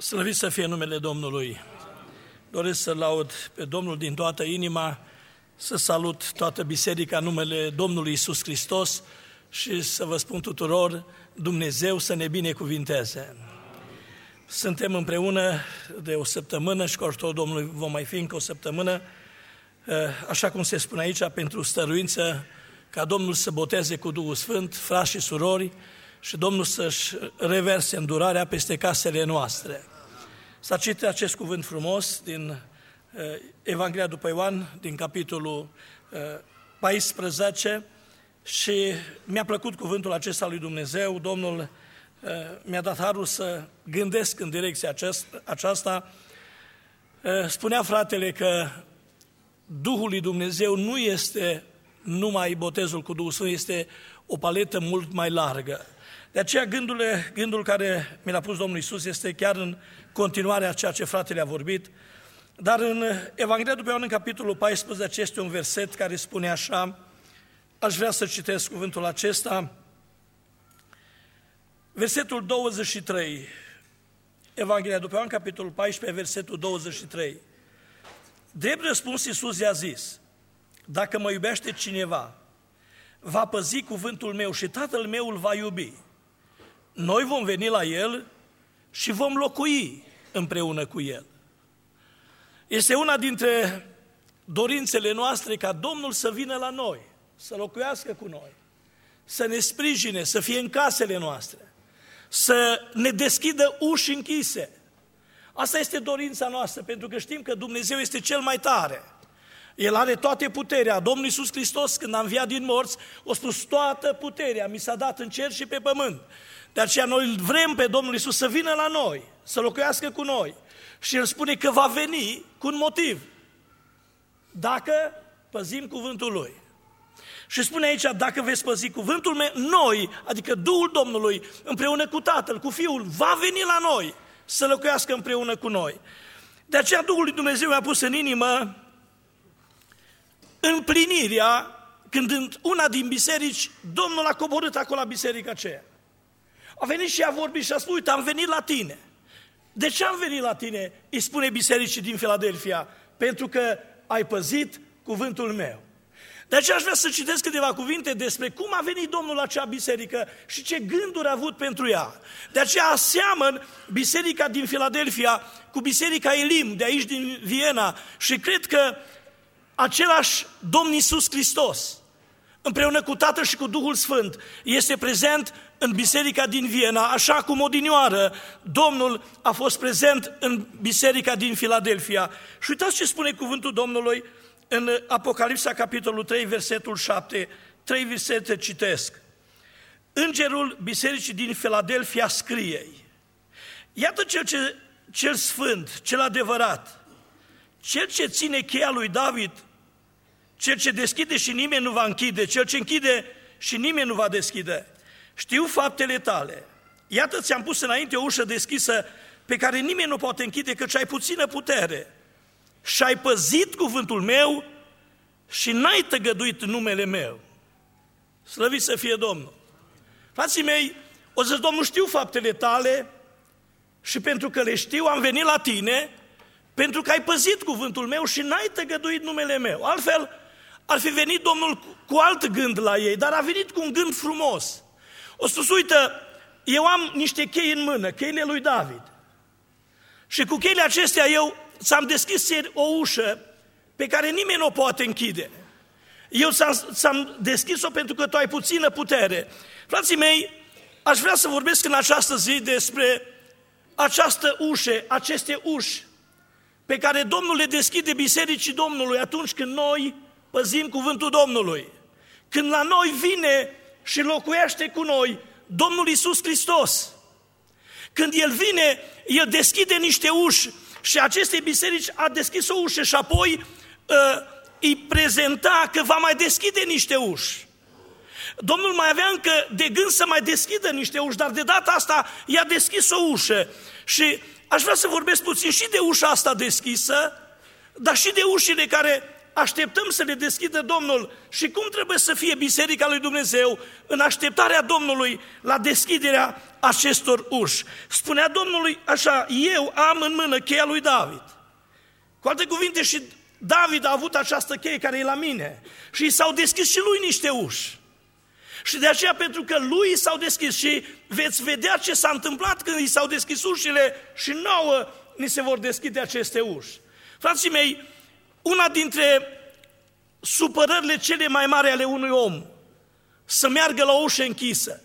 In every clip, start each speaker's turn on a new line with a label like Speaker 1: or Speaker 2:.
Speaker 1: Slăvit să fie numele Domnului! Doresc să laud pe Domnul din toată inima, să salut toată biserica în numele Domnului Iisus Hristos și să vă spun tuturor, Dumnezeu să ne binecuvinteze. Suntem împreună de o săptămână și cu ajutorul Domnului vom mai fi încă o săptămână, așa cum se spune aici, pentru stăruință, ca Domnul să boteze cu Duhul Sfânt, frați și surori, și Domnul să-și reverse îndurarea peste casele noastre. S-a citit acest cuvânt frumos din Evanghelia după Ioan, din capitolul 14, și mi-a plăcut cuvântul acesta lui Dumnezeu. Domnul mi-a dat harul să gândesc în direcția aceasta. Spunea fratele că Duhul lui Dumnezeu nu este numai botezul cu Duhul Sfânt, este o paletă mult mai largă. De aceea gândul care mi l-a pus Domnul Iisus este chiar în continuarea a ceea ce fratele a vorbit, dar în Evanghelia după Ioan, în capitolul 14, este un verset care spune așa, aș vrea să citesc cuvântul acesta, versetul 23, Evanghelia după Ioan, capitolul 14, versetul 23. Drept răspuns, Iisus i-a zis, dacă mă iubește cineva, va păzi cuvântul meu și Tatăl meu îl va iubi. Noi vom veni la el și vom locui împreună cu el. Este una dintre dorințele noastre ca Domnul să vină la noi, să locuiască cu noi, să ne sprijine, să fie în casele noastre, să ne deschidă uși închise. Asta este dorința noastră, pentru că știm că Dumnezeu este cel mai tare. El are toate puterea. Domnul Iisus Hristos, când a înviat din morți, a spus, toată puterea mi s-a dat în cer și pe pământ. De aceea noi vrem pe Domnul Iisus să vină la noi, să locuiască cu noi. Și El spune că va veni cu un motiv, dacă păzim cuvântul Lui. Și spune aici, dacă veți păzi cuvântul meu, noi, adică Duhul Domnului, împreună cu Tatăl, cu Fiul, va veni la noi, să locuiască împreună cu noi. De aceea Duhul lui Dumnezeu mi-a pus în inimă împlinirea, când în una din biserici, Domnul a coborât acolo la biserica aceea. A venit și a vorbit și a spus, uite, am venit la tine. De ce am venit la tine? Îi spune bisericii din Filadelfia, pentru că ai păzit cuvântul meu. De aceea aș vrea să citesc câteva cuvinte despre cum a venit Domnul la acea biserică și ce gânduri a avut pentru ea. De aceea aseamăn biserica din Filadelfia cu biserica Elim, de aici din Viena, și cred că același Domn Iisus Hristos, împreună cu Tatăl și cu Duhul Sfânt, este prezent în biserica din Viena, așa cum odinioară Domnul a fost prezent în biserica din Filadelfia. Și uitați ce spune cuvântul Domnului în Apocalipsa, capitolul 3, versetul 7, 3 versete citesc. Îngerul bisericii din Filadelfia scrie, iată cel sfânt, cel adevărat, cel ce ține cheia lui David, cel ce deschide și nimeni nu va închide, cel ce închide și nimeni nu va deschide. Știu faptele tale. Iată, ți-am pus înainte o ușă deschisă pe care nimeni nu poate închide, căci ai puțină putere. Și ai păzit cuvântul meu și n-ai tăgăduit numele meu. Slăvit să fie Domnul. Frații mei, o să zic, Domnul, știu faptele tale și pentru că le știu am venit la tine, pentru că ai păzit cuvântul meu și n-ai tăgăduit numele meu. Altfel, ar fi venit Domnul cu alt gând la ei, dar a venit cu un gând frumos. O spus, uite, eu am niște chei în mână, cheile lui David. Și cu cheile acestea eu ți-am deschis o ușă pe care nimeni nu o poate închide. Eu ți-am deschis-o pentru că tu ai puțină putere. Frații mei, aș vrea să vorbesc în această zi despre această ușă, aceste uși pe care Domnul le deschide bisericii Domnului atunci când noi păzim cuvântul Domnului. Când la noi vine și locuiește cu noi Domnul Iisus Hristos. Când El vine, El deschide niște uși și aceste biserici a deschis o ușă și apoi îi prezenta că va mai deschide niște uși. Domnul mai avea încă de gând să mai deschidă niște uși, dar de data asta i-a deschis o ușă. Și aș vrea să vorbesc puțin și de ușa asta deschisă, dar și de ușile care așteptăm să ne deschidă Domnul și cum trebuie să fie Biserica lui Dumnezeu în așteptarea Domnului la deschiderea acestor uși. Spunea Domnului așa, eu am în mână cheia lui David. Cu alte cuvinte, și David a avut această cheie care e la mine și s-au deschis și lui niște uși. Și de aceea, pentru că lui s-au deschis și veți vedea ce s-a întâmplat când i s-au deschis ușile și nouă ni se vor deschide aceste uși. Frații mei, una dintre supărările cele mai mari ale unui om, să meargă la o ușă închisă.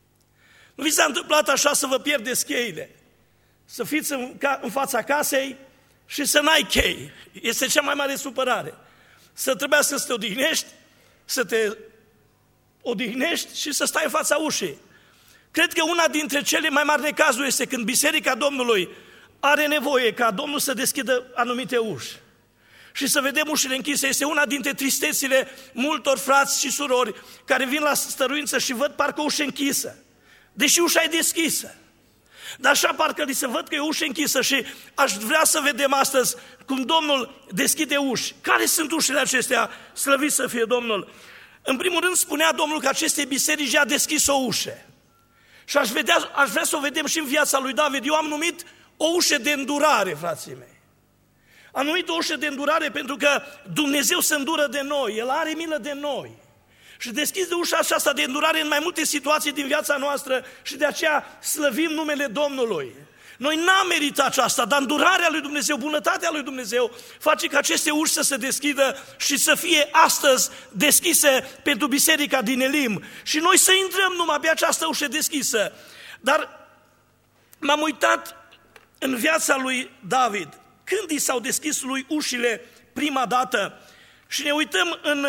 Speaker 1: Nu vi s-a întâmplat așa să vă pierdeți cheile? Să fiți în fața casei și să n-ai chei. Este cea mai mare supărare. Să trebuiască să te odihnești, să te odihnești și să stai în fața ușii. Cred că una dintre cele mai mari necazuri este când Biserica Domnului are nevoie ca Domnul să deschidă anumite uși. Și să vedem ușile închise. Este una dintre tristețile multor frați și surori care vin la stăruință și văd parcă o ușă închisă, deși ușa e deschisă. Dar așa parcă li se văd că e ușă închisă și aș vrea să vedem astăzi cum Domnul deschide uși. Care sunt ușile acestea? Slăvit să fie Domnul! În primul rând spunea Domnul că aceste biserici a deschis o ușă. Și aș vrea să o vedem și în viața lui David. Eu am numit o ușă de îndurare, frații mei. Am numit o ușă de îndurare pentru că Dumnezeu se îndură de noi, El are milă de noi. Și deschide ușa aceasta de îndurare în mai multe situații din viața noastră și de aceea slăvim numele Domnului. Noi n-am meritat aceasta, dar îndurarea lui Dumnezeu, bunătatea lui Dumnezeu face ca aceste uși să se deschidă și să fie astăzi deschise pentru biserica din Elim. Și noi să intrăm numai pe această ușă deschisă. Dar m-am uitat în viața lui David, când i s-au deschis lui ușile prima dată și ne uităm în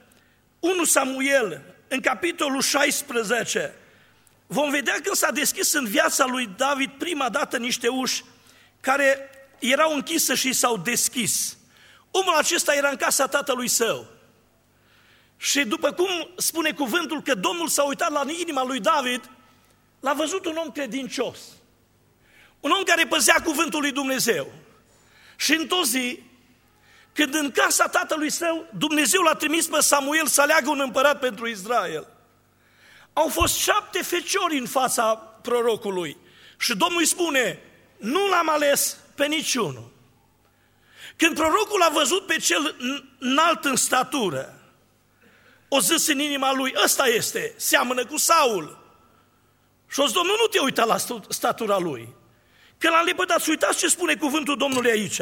Speaker 1: 1 Samuel, în capitolul 16, vom vedea când s-a deschis în viața lui David prima dată niște uși care erau închise și s-au deschis. Omul acesta era în casa tatălui său. Și după cum spune cuvântul că Domnul s-a uitat la inima lui David, l-a văzut un om credincios. Un om care păzea cuvântul lui Dumnezeu. Și într-o zi, când în casa tatălui său, Dumnezeu l-a trimis pe Samuel să aleagă un împărat pentru Israel. Au fost 7 feciori în fața prorocului și Domnul îi spune, nu l-am ales pe niciunul. Când prorocul a văzut pe cel înalt în statură, o zis în inima lui, ăsta este, seamănă cu Saul. Și o zis, Domnul, nu te uita la statura lui. Că l-a lepădat, uitați ce spune cuvântul Domnului aici.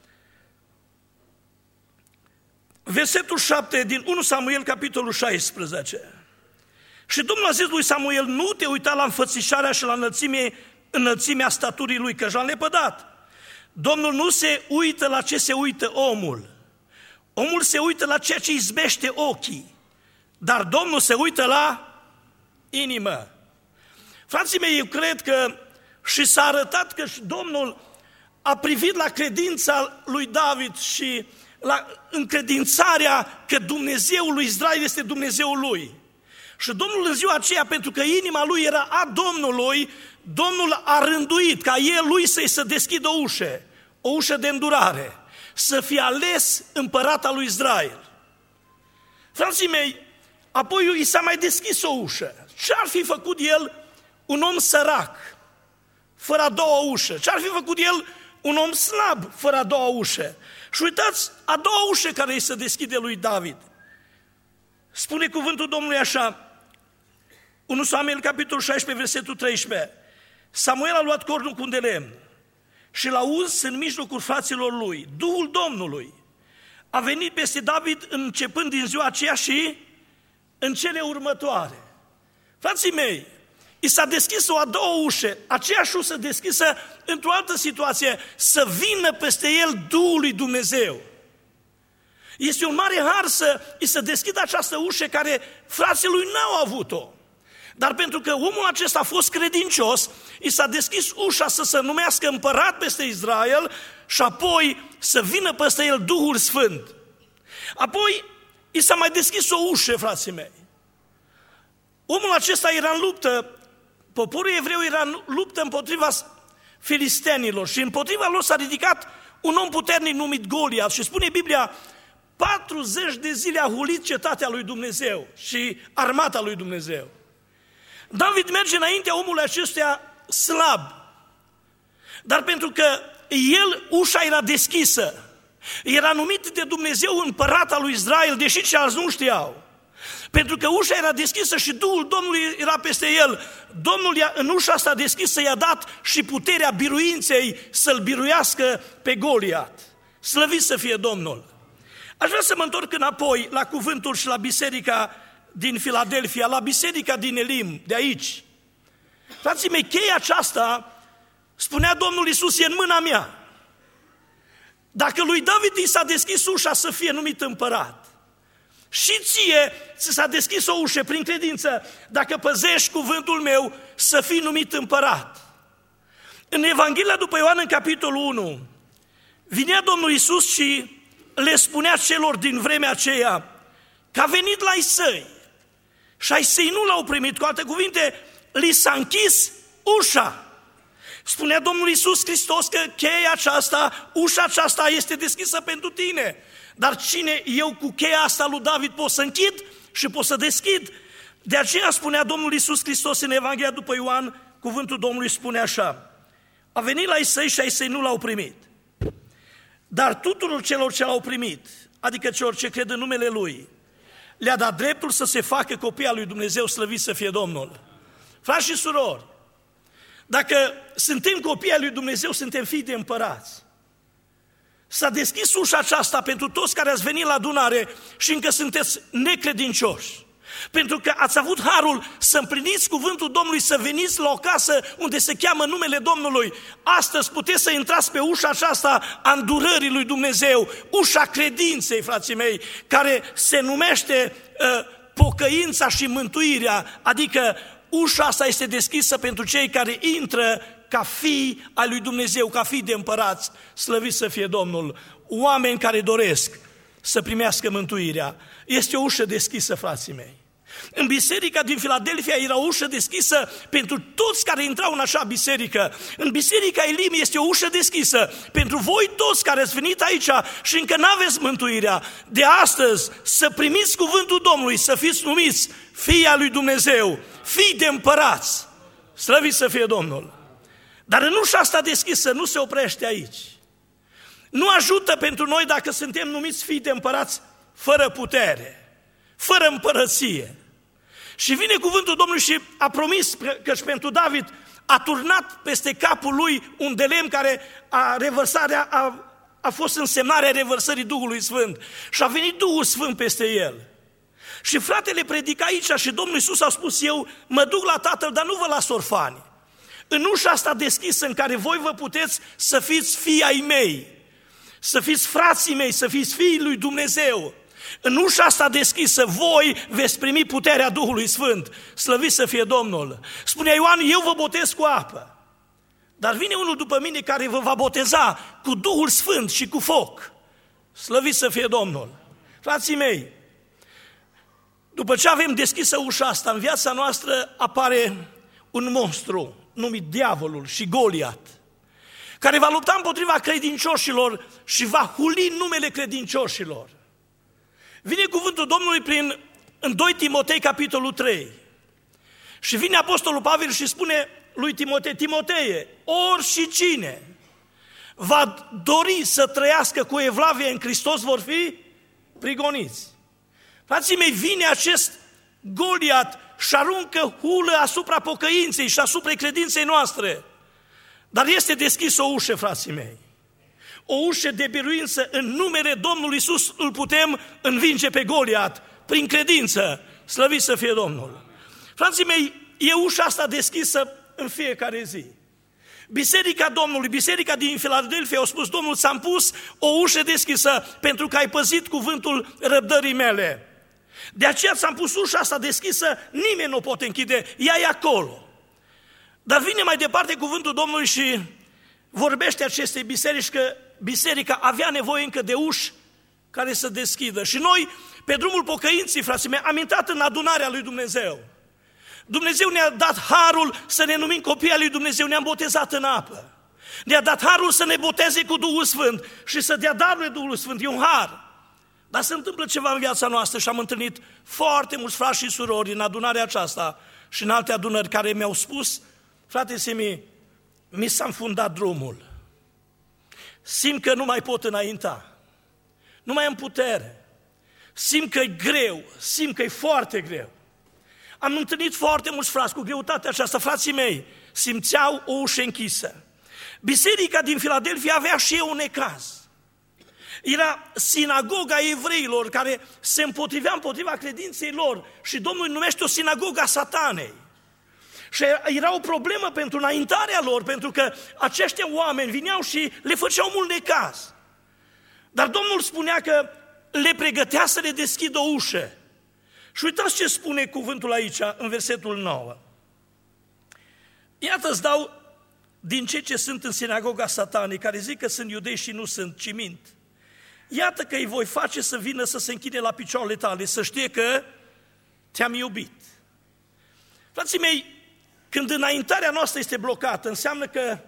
Speaker 1: Versetul 7 din 1 Samuel, capitolul 16. Și Domnul a zis lui Samuel, nu te uita la înfățișarea și la înălțimea staturii lui, că și-a lepădat. Domnul nu se uită la ce se uită omul. Omul se uită la ceea ce izbește ochii. Dar Domnul se uită la inimă. Frații mei, eu cred că și s-a arătat că și Domnul a privit la credința lui David și la încredințarea că Dumnezeul lui Israel este Dumnezeul lui. Și Domnul în ziua aceea, pentru că inima lui era a Domnului, Domnul a rânduit ca lui să-i să deschidă o ușă de îndurare, să fie ales împărat al lui Israel. Frații mei, apoi i s-a mai deschis o ușă. Ce-ar fi făcut el un om sărac, fără a doua ușă? Ce-ar fi făcut el un om slab, fără a doua ușă? Și uitați, a doua ușă care îi se deschide lui David. Spune cuvântul Domnului așa, 1 Samuel, capitolul 16, versetul 13. Samuel a luat cornul cu un de lemn și l-a uns în mijlocul fraților lui. Duhul Domnului a venit peste David începând din ziua aceea și în cele următoare. Frații mei, i s-a deschis o a doua ușă, aceeași ușă deschisă într-o altă situație, să vină peste el Duhul lui Dumnezeu. Este un mare har să îi se deschidă această ușă care frații lui n-au avut-o. Dar pentru că omul acesta a fost credincios, i s-a deschis ușa să se numească împărat peste Israel și apoi să vină peste el Duhul Sfânt. Apoi i s-a mai deschis o ușă, frații mei. Omul acesta era în luptă, poporul evreu era în luptă împotriva filistenilor și împotriva lor s-a ridicat un om puternic numit Goliat și spune Biblia, 40 de zile a hulit cetatea lui Dumnezeu și armata lui Dumnezeu. David merge înaintea omului acestuia slab, dar pentru că ușa era deschisă, era numit de Dumnezeu împărat al lui Israel, deși ceilalți nu știau. Pentru că ușa era deschisă și Duhul Domnului era peste el, Domnul în ușa asta deschisă i-a dat și puterea biruinței să-l biruiască pe Goliat. Slăvit să fie Domnul! Aș vrea să mă întorc înapoi la cuvântul și la biserica din Filadelfia, la biserica din Elim, de aici. Frații mei, cheia aceasta, spunea Domnul Iisus, e în mâna mea. Dacă lui David i s-a deschis ușa să fie numit împărat, și ție ți s-a deschis o ușă prin credință, dacă păzești cuvântul meu, să fii numit împărat. În Evanghelia după Ioan, în capitolul 1, vinea Domnul Iisus și le spunea celor din vremea aceea că a venit la ai săi și ai săi nu l-au primit. Cu alte cuvinte, li s-a închis ușa. Spunea Domnul Iisus Hristos că cheia aceasta, ușa aceasta este deschisă pentru tine. Dar cine eu cu cheia asta lui David pot să închid și pot să deschid? De aceea spunea Domnul Iisus Hristos în Evanghelia după Ioan, cuvântul Domnului spune așa: a venit la ai săi și ai săi nu l-au primit. Dar tuturor celor ce l-au primit, adică celor ce cred în numele Lui, le-a dat dreptul să se facă copii al lui Dumnezeu, slăvit să fie Domnul. Frați și surori, dacă suntem copii al lui Dumnezeu, suntem fii de împărați. S-a deschis ușa aceasta pentru toți care ați venit la adunare și încă sunteți necredincioși. Pentru că ați avut harul să împliniți cuvântul Domnului, să veniți la o casă unde se cheamă numele Domnului. Astăzi puteți să intrați pe ușa aceasta a îndurării lui Dumnezeu, ușa credinței, frații mei, care se numește pocăința și mântuirea, adică ușa asta este deschisă pentru cei care intră ca fii ai lui Dumnezeu, ca fii de împărați, slăvit să fie Domnul, oameni care doresc să primească mântuirea. Este o ușă deschisă, frații mei. În biserica din Filadelfia era o ușă deschisă pentru toți care intrau în așa biserică. În biserica Elim este o ușă deschisă pentru voi toți care ați venit aici și încă n-aveți mântuirea. De astăzi să primiți cuvântul Domnului, să fiți numiți fii al lui Dumnezeu, fii de împărați, slăvit să fie Domnul. Dar în ușa asta deschisă nu se oprește aici. Nu ajută pentru noi dacă suntem numiți fii de împărați fără putere, fără împărăție. Și vine cuvântul Domnului și a promis că-și pentru David a turnat peste capul lui un de lemn care a fost însemnarea revărsării Duhului Sfânt. Și a venit Duhul Sfânt peste el. Și fratele predica aici și Domnul Iisus a spus: eu mă duc la Tatăl, dar nu vă las orfani. În ușa asta deschisă în care voi vă puteți să fiți fii ai mei, să fiți frații mei, să fiți fiii lui Dumnezeu. În ușa asta deschisă voi veți primi puterea Duhului Sfânt, slăvit să fie Domnul. Spunea Ioan: eu vă botez cu apă, dar vine unul după mine care vă va boteza cu Duhul Sfânt și cu foc, slăvit să fie Domnul. Frații mei, după ce avem deschisă ușa asta, în viața noastră apare un monstru numit diavolul și Goliat, care va lupta împotriva credincioșilor și va huli numele credincioșilor. Vine cuvântul Domnului în 2 Timotei, capitolul 3. Și vine Apostolul Pavel și spune lui Timotei: Timoteie, oricine va dori să trăiască cu evlavie în Hristos vor fi prigoniți. Frații mei, vine acest Goliat și aruncă hulă asupra pocăinței și asupra credinței noastre. Dar este deschis o ușă, frații mei. O ușă de biruință. În numele Domnului Iisus îl putem învinge pe Goliat prin credință. Slăvit să fie Domnul. Frații mei, e ușa asta deschisă în fiecare zi. Biserica Domnului, biserica din Filadelfia, au spus: Domnul, ți-am pus o ușă deschisă pentru că ai păzit cuvântul răbdării mele. De aceea ți-am pus ușa asta deschisă, nimeni nu o poate închide, ea e acolo. Dar vine mai departe cuvântul Domnului și vorbește acestei biserici că biserica avea nevoie încă de uși care să deschidă. Și noi, pe drumul pocăinții, frații mei, am intrat în adunarea lui Dumnezeu. Dumnezeu ne-a dat harul să ne numim copii al lui Dumnezeu, ne-am botezat în apă. Ne-a dat harul să ne boteze cu Duhul Sfânt și să dea darul Duhului Sfânt, e un har. Dar se întâmplă ceva în viața noastră și am întâlnit foarte mulți frați și surori în adunarea aceasta și în alte adunări care mi-au spus: frate Semi, mi s-a înfundat drumul, simt că nu mai pot înainta, nu mai am putere, simt că e greu, simt că e foarte greu. Am întâlnit foarte mulți frați cu greutatea aceasta. Frații mei simțeau o ușă închisă. Biserica din Filadelfia avea și un necaz. Era sinagoga evreilor care se împotrivea împotriva credinței lor și Domnul îi numește o sinagoga satanei. Și era o problemă pentru înaintarea lor, pentru că aceștia oameni vineau și le făceau mult necaz. Dar Domnul spunea că le pregătea să le deschidă o ușă. Și uitați ce spune cuvântul aici, în versetul 9. Iată, îți dau din cei ce sunt în sinagoga satanei, care zic că sunt iudei și nu sunt, ci mint. Iată că îi voi face să vină să se închine la picioarele tale, să știe că te-am iubit. Frații mei, când înaintarea noastră este blocată, înseamnă că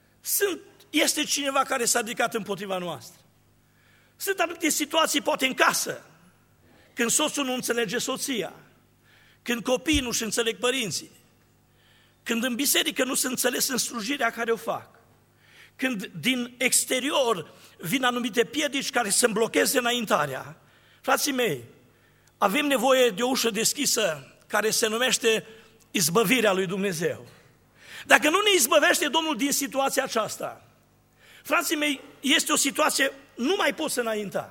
Speaker 1: este cineva care s-a ridicat împotriva noastră. Sunt anumite situații, poate în casă, când soțul nu înțelege soția, când copiii nu-și înțeleg părinții, când în biserică nu se înțeles în slujirea care o fac, când din exterior vin anumite piedici care să-mi blocheze înaintarea. Frații mei, avem nevoie de o ușă deschisă care se numește izbăvirea lui Dumnezeu. Dacă nu ne izbăvește Domnul din situația aceasta, frații mei, este o situație, nu mai pot să înainta.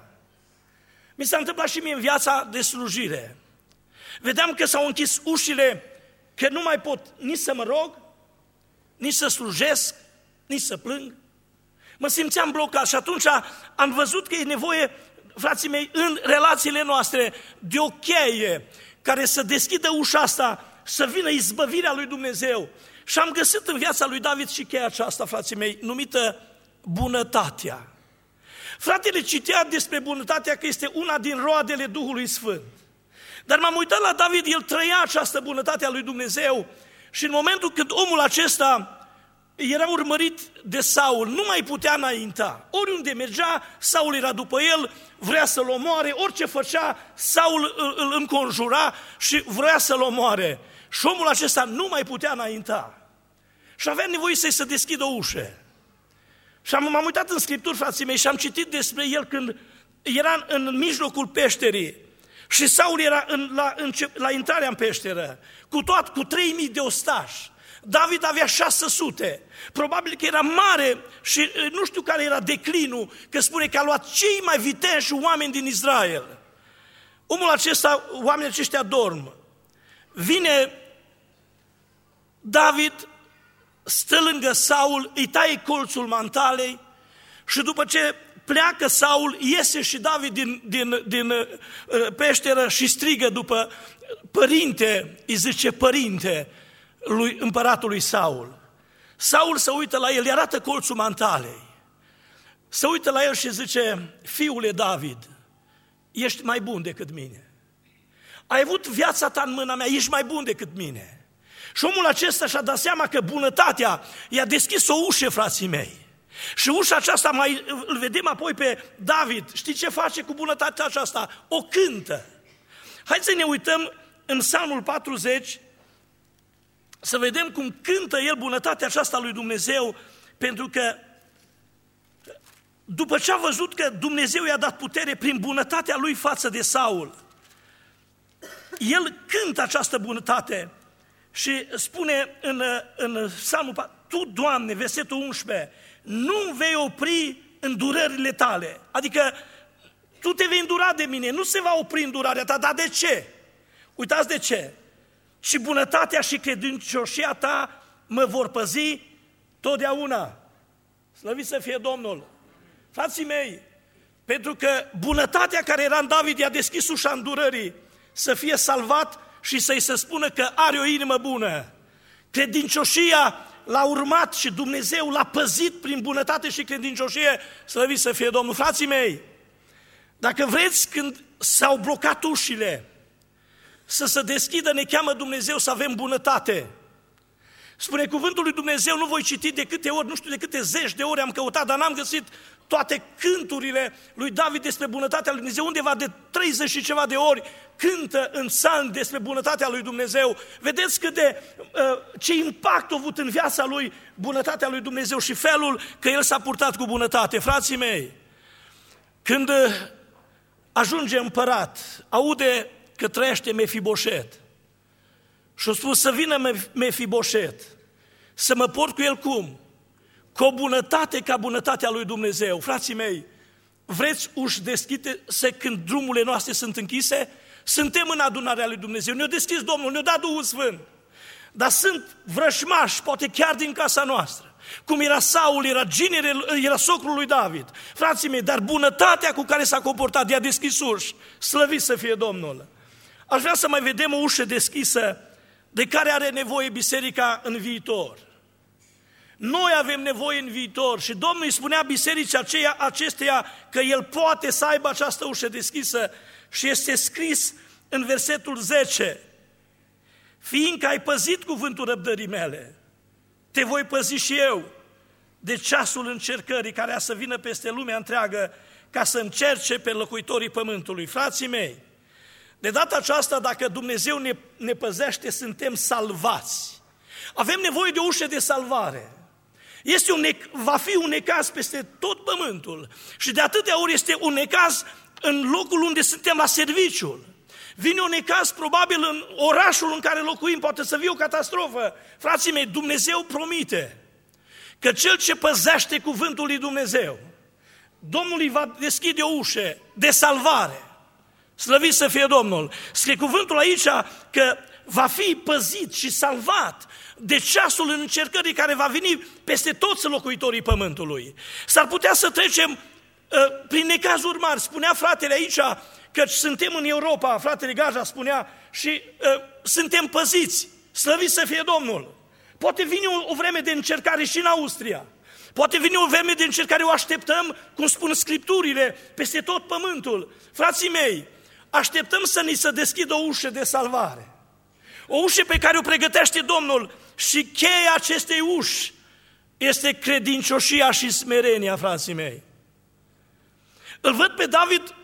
Speaker 1: Mi s-a întâmplat și mie în viața de slujire. Vedeam că s-au închis ușile, că nu mai pot nici să mă rog, nici să slujesc, nici să plâng. Mă simțeam blocat și atunci am văzut că e nevoie, frații mei, în relațiile noastre, de o cheie care să deschidă ușa asta, să vină izbăvirea lui Dumnezeu. Și am găsit în viața lui David și cheia aceasta, frații mei, numită bunătatea. Fratele citea despre bunătatea că este una din roadele Duhului Sfânt. Dar m-am uitat la David, el trăia această bunătate a lui Dumnezeu și în momentul când omul acesta era urmărit de Saul, nu mai putea înainta. Oriunde mergea, Saul era după el, vrea să-l omoare, orice făcea, Saul îl înconjura și vrea să-l omoare. Și omul acesta nu mai putea înainta. Și avea nevoie să-i se deschidă o ușă. Și m-am uitat în Scripturi, frații mei, și am citit despre el când era în mijlocul peșterii. Și Saul era la intrarea în peșteră, cu 3000 de ostași. David avea 600. Probabil că era mare și nu știu care era declinul, că spune că a luat cei mai viteji oameni din Israel. Omul acesta, oamenii aceștia dorm. Vine David, stă lângă Saul, îi taie colțul mantalei și după ce pleacă Saul, iese și David din peșteră și strigă după părinte, îi zice părinte lui împăratului Saul. Saul se uită la el, îi arată colțul mantalei. Se uită la el și zice: fiule David, ești mai bun decât mine. Ai avut viața ta în mâna mea, ești mai bun decât mine. Și omul acesta și-a dat seama că bunătatea i-a deschis o ușă, frații mei. Și ușa aceasta îl vedem apoi pe David. Știți ce face cu bunătatea aceasta? O cântă. Haideți să ne uităm în Psalmul 40, să vedem cum cântă el bunătatea aceasta lui Dumnezeu, pentru că după ce a văzut că Dumnezeu i-a dat putere prin bunătatea lui față de Saul, el cântă această bunătate și spune în Psalmul 40, Tu, Doamne, versetul 11, nu vei opri îndurările tale. Adică tu te vei îndura de mine, nu se va opri îndurarea ta, dar de ce? Uitați de ce. Și bunătatea și credincioșia ta mă vor păzi totdeauna. Slăvit să fie Domnul. Frații mei, pentru că bunătatea care era în David i-a deschis ușa îndurării să fie salvat și să-i se spună că are o inimă bună. Credincioșia l-a urmat și Dumnezeu l-a păzit prin bunătate și credincioșie, slăvit să fie Domnul. Frații mei, dacă vreți, când s-au blocat ușile să se deschidă, ne cheamă Dumnezeu să avem bunătate. Spune cuvântul lui Dumnezeu, nu voi citi de câte ori, nu știu de câte zeci de ori am căutat, dar n-am găsit toate cânturile lui David despre bunătatea lui Dumnezeu, undeva de 30 și ceva de ori cântă în psalmi despre bunătatea lui Dumnezeu. Vedeți ce impact a avut în viața lui bunătatea lui Dumnezeu și felul că el s-a purtat cu bunătate. Frații mei, când ajunge împărat, aude că trăiește Mefiboset și a spus să vină Mefiboset, să mă port cu el cum? Cu o bunătate ca bunătatea lui Dumnezeu. Frații mei, vreți uși deschise când drumurile noastre sunt închise? Suntem în adunarea lui Dumnezeu, ne-a deschis Domnul, ne-a dat Duhul Sfânt. Dar sunt vrășmași, poate chiar din casa noastră. Cum era Saul, era socrul lui David. Frații mei, dar bunătatea cu care s-a comportat, i-a deschis uși, slăvit să fie Domnul. Aș vrea să mai vedem o ușă deschisă de care are nevoie biserica în viitor. Noi avem nevoie în viitor și Domnul îi spunea bisericii acesteia că El poate să aibă această ușă deschisă și este scris în versetul 10. Fiindcă ai păzit cuvântul răbdării mele, te voi păzi și eu de ceasul încercării care a să vină peste lumea întreagă ca să încerce pe locuitorii pământului. Frații mei, de data aceasta, dacă Dumnezeu ne păzește, suntem salvați. Avem nevoie de o ușă de salvare. Va fi un necaz peste tot pământul și de atâtea ori este un necaz în locul unde suntem la serviciul. Vine un necaz probabil în orașul în care locuim, poate să fie o catastrofă. Frații mei, Dumnezeu promite că cel ce păzește cuvântul lui Dumnezeu, Domnul îi va deschide o ușă de salvare. Slăvit să fie Domnul. Scrie cuvântul aici că va fi păzit și salvat de ceasul încercării care va veni peste toți locuitorii pământului. S-ar putea să trecem prin necazuri mari. Spunea fratele aici că suntem în Europa, fratele Gaja spunea, și suntem păziți. Slăvit să fie Domnul. Poate vine o vreme de încercare și în Austria. Poate vine o vreme de încercare, o așteptăm, cum spun Scripturile, peste tot pământul. Frații mei, așteptăm să ni se deschidă o ușă de salvare. O ușă pe care o pregătește Domnul și cheia acestei uși este credincioșia și smerenia, frații mei. Îl văd pe David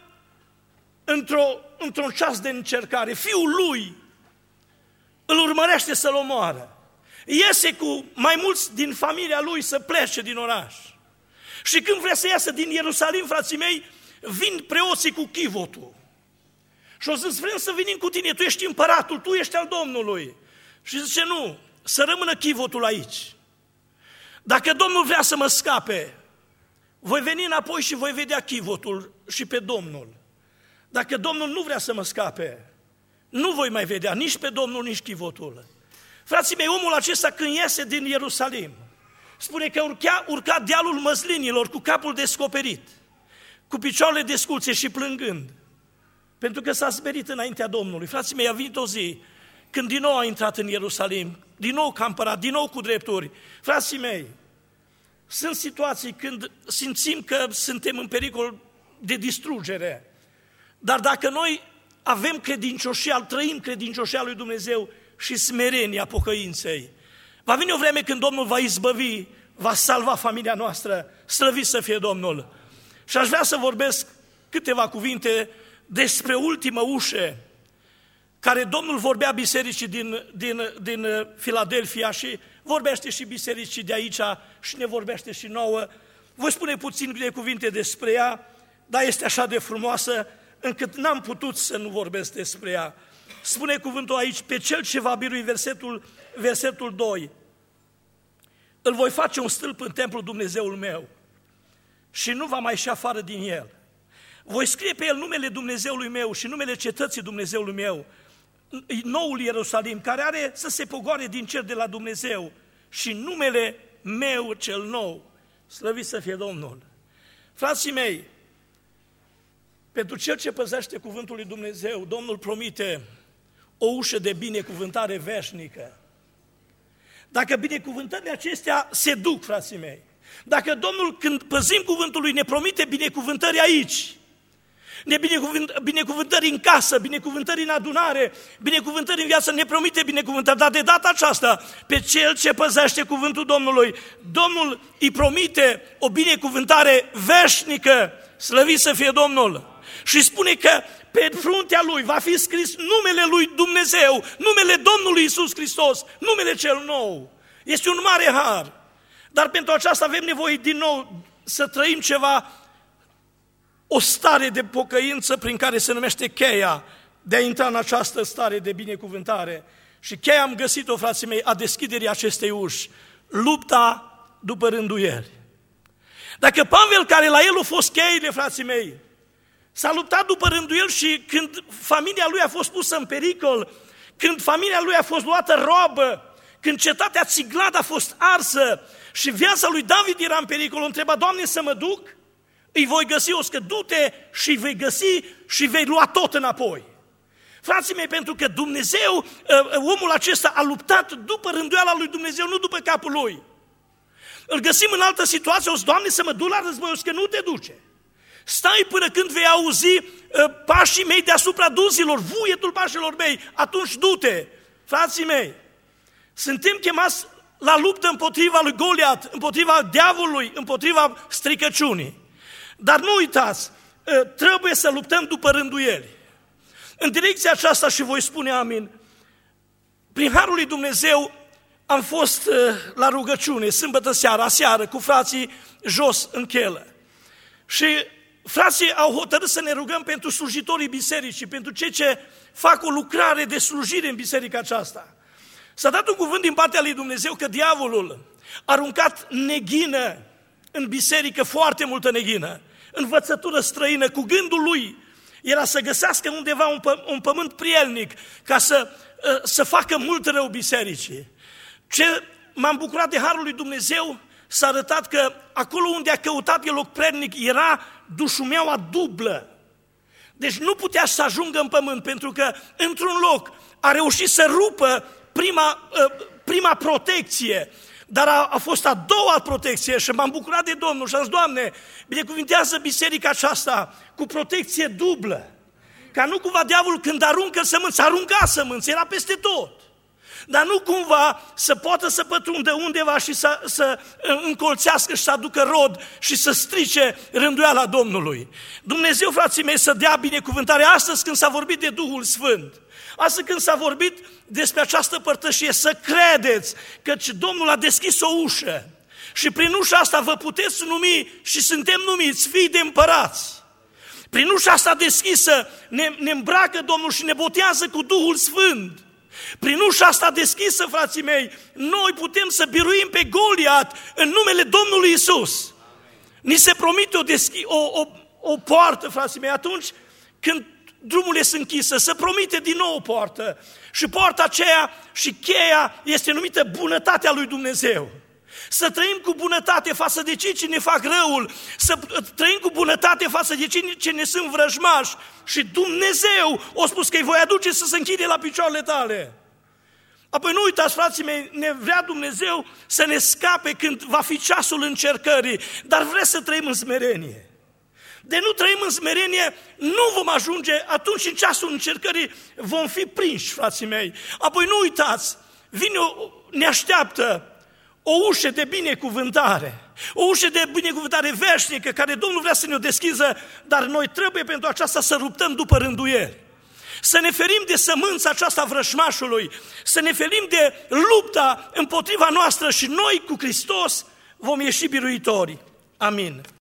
Speaker 1: într-un ceas de încercare. Fiul lui îl urmărește să-l omoară. Iese cu mai mulți din familia lui să plece din oraș. Și când vrea să iasă din Ierusalim, frații mei, vin preoții cu chivotul. Și o zis, vrem să venim cu tine, tu ești împăratul, tu ești al Domnului. Și zice, nu, să rămână chivotul aici. Dacă Domnul vrea să mă scape, voi veni înapoi și voi vedea chivotul și pe Domnul. Dacă Domnul nu vrea să mă scape, nu voi mai vedea nici pe Domnul, nici chivotul. Frații mei, omul acesta când iese din Ierusalim, spune că urca dealul măslinilor cu capul descoperit, cu picioarele desculțe și plângând, pentru că s-a smerit înaintea Domnului. Frații mei, a venit o zi când din nou a intrat în Ierusalim, din nou ca împărat, din nou cu drepturi. Frații mei, sunt situații când simțim că suntem în pericol de distrugere, dar dacă noi avem credincioșia, trăim credincioșia lui Dumnezeu și smerenia pocăinței, va veni o vreme când Domnul va izbăvi, va salva familia noastră, slăvit să fie Domnul. Și aș vrea să vorbesc câteva cuvinte despre ultimă ușă care Domnul vorbea bisericii din Filadelfia și vorbește și bisericii de aici și ne vorbește și nouă. Voi spune puțin de cuvinte despre ea, dar este așa de frumoasă încât n-am putut să nu vorbesc despre ea. Spune cuvântul aici, pe cel ce va birui, versetul 2, îl voi face un stâlp în templul Dumnezeul meu și nu va mai ieși afară din el. Voi scrie pe el numele Dumnezeului meu și numele cetății Dumnezeului meu, noul Ierusalim, care are să se pogoare din cer de la Dumnezeu, și numele meu cel nou. Slăvit să fie Domnul. Frații mei, pentru cel ce păzește cuvântul lui Dumnezeu, Domnul promite o ușă de binecuvântare veșnică. Dacă binecuvântările acestea se duc, frații mei, dacă Domnul, când păzim cuvântul lui, ne promite binecuvântări aici, binecuvântări în casă, binecuvântări în adunare, binecuvântări în viață, ne promite binecuvântări, dar de data aceasta, pe cel ce păzește cuvântul Domnului, Domnul îi promite o binecuvântare veșnică, slăvit să fie Domnul. Și spune că pe fruntea lui va fi scris numele lui Dumnezeu, numele Domnului Iisus Hristos, numele cel nou. Este un mare har. Dar pentru aceasta avem nevoie din nou să trăim ceva, o stare de pocăință prin care se numește cheia de a intra în această stare de binecuvântare. Și cheia am găsit-o, frații mei, a deschiderii acestei uși. Lupta după rânduieli. Dacă Pavel, care la el au fost cheile, frații mei, s-a luptat după rânduieli și când familia lui a fost pusă în pericol, când familia lui a fost luată robă, când cetatea Țiglad a fost arsă și viața lui David era în pericol, întreba, Doamne, să mă duc? Îi voi găsi, o du-te și îi vei găsi și vei lua tot înapoi. Frații mei, pentru că Dumnezeu, omul acesta a luptat după rânduiala lui Dumnezeu, nu după capul lui. Îl găsim în altă situație, o zi, Doamne, să mă duc la război, o zi, că nu te duce. Stai până când vei auzi pașii mei deasupra duzilor, vuietul pașilor mei, atunci du-te. Frații mei, suntem chemați la luptă împotriva lui Goliat, împotriva diavolului, împotriva stricăciunii. Dar nu uitați, trebuie să luptăm după rânduieli. În direcția aceasta și voi spune amin, prin harul lui Dumnezeu am fost la rugăciune, sâmbătă seara, aseară, cu frații jos în chelă. Și frații au hotărât să ne rugăm pentru slujitorii bisericii, pentru cei ce fac o lucrare de slujire în biserica aceasta. S-a dat un cuvânt din partea lui Dumnezeu că diavolul a aruncat neghină în biserică, foarte multă neghină, învățătură străină, cu gândul lui era să găsească undeva un pământ prielnic ca să facă mult rău bisericii. Ce m-am bucurat de harul lui Dumnezeu, s-a arătat că acolo unde a căutat el loc prielnic era dușumeaua dublă. Deci nu putea să ajungă în pământ, pentru că într-un loc a reușit să rupă prima protecție, dar a fost a doua protecție și m-am bucurat de Domnul și am zis, Doamne, binecuvintează biserica aceasta cu protecție dublă, ca nu cumva diavolul când aruncă sămânță, arunca sămânță, era peste tot, dar nu cumva să poată să pătrundă undeva și să încolțească și să aducă rod și să strice rânduiala Domnului. Dumnezeu, frații mei, să dea binecuvântare astăzi când s-a vorbit de Duhul Sfânt. Astăzi când s-a vorbit despre această părtășie, să credeți că Domnul a deschis o ușă și prin ușa asta vă puteți numi și suntem numiți fii de împărați. Prin ușa asta deschisă ne îmbracă Domnul și ne botează cu Duhul Sfânt. Prin ușa asta deschisă, frații mei, noi putem să biruim pe Goliat în numele Domnului Iisus. Ni se promite o poartă, frații mei, atunci când drumul este închisă, se promite din nou o poartă. Și poarta aceea și cheia este numită bunătatea lui Dumnezeu. Să trăim cu bunătate față de cei ce ne fac răul, să trăim cu bunătate față de cei ce ne sunt vrăjmași. Și Dumnezeu a spus că îi voi aduce să se închide la picioarele tale. Apoi nu uitați, frații mei, ne vrea Dumnezeu să ne scape când va fi ceasul încercării, dar vrea să trăim în smerenie. De nu trăim în smerenie, nu vom ajunge, atunci în ceasul încercării vom fi prinși, frații mei. Apoi nu uitați, ne așteaptă o ușă de binecuvântare, o ușă de binecuvântare veșnică, care Domnul vrea să ne-o deschiză, dar noi trebuie pentru aceasta să luptăm după rânduieli. Să ne ferim de sămânța aceasta vrășmașului, să ne ferim de lupta împotriva noastră și noi cu Hristos vom ieși biruitori. Amin.